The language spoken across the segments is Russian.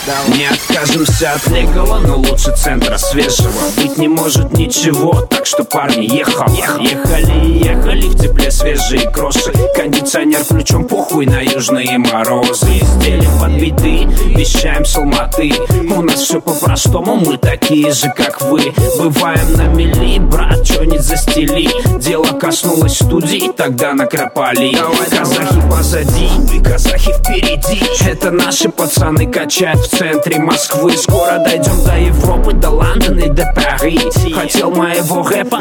Не откажемся от легала, но лучше центра свежего быть не может ничего, так что парни ехали в тепле свежие кроши. Кондиционер включен, похуй на южные морозы. Изделия подбиты, вещаем с Алматы. У нас все по-простому, мы такие же, как вы. Бываем на мели, брат, чё не застели. Дело коснулось студии, тогда накропали. Казахи позади, казахи впереди. Это наши пацаны качают в центре Москвы. Скоро дойдем до Европы, до Лондона и до Пари. Хотел моего рэпа,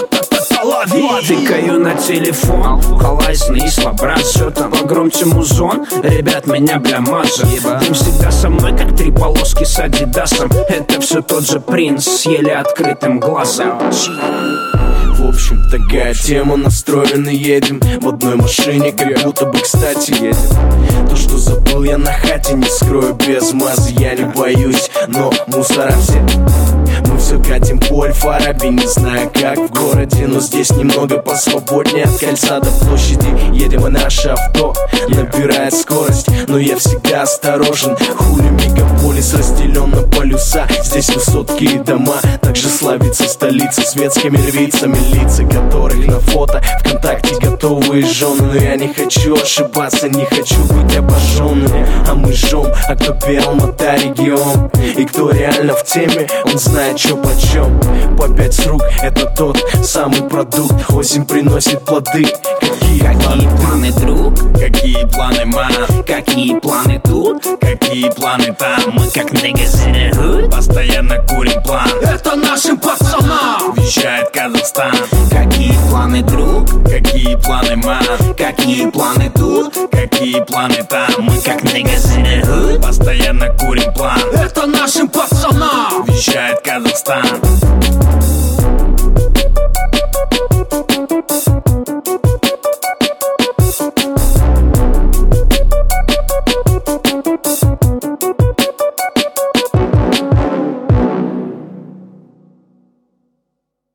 тыкаю на телефон. Халайзный слабрат, все там погромче музон. Ребят, меня бля мажет. Дым всегда со мной, как три полоски с адидасом. Это все тот же принц с еле открытым глазом. В общем, такая тема, настроены едем в одной машине, как будто бы кстати едем. То, что забыл я на хате, не скрою без мазы. Я не боюсь, но мусора все. Мы все катим по Аль-Фараби, не знаю как в городе, но здесь немного посвободнее. От кольца до площади едем, и наше авто набирает скорость. Но я всегда осторожен, хули мегаполис разделен на полюса. Здесь высотки и дома, также славится столица светскими львицами, лица которых на фото ВКонтакте готовые жены. Но я не хочу ошибаться, не хочу быть обожженным. А мы жжем, а кто пел мота регион. И кто реально в теме, он знает, чё почем. По 5 рук, это тот самый продукт. Осень приносит плоды. Какие планы, друг? Какие планы, ман? Какие планы тут? Какие планы там? Мы как niggas, постоянно курим план. это нашим пацанам Вещает Казахстан. Какие планы, друг? Какие планы, ман? Какие планы тут? Какие планы там? Мы как niggas, постоянно курим план. это нашим пацанам Вещает Казахстан.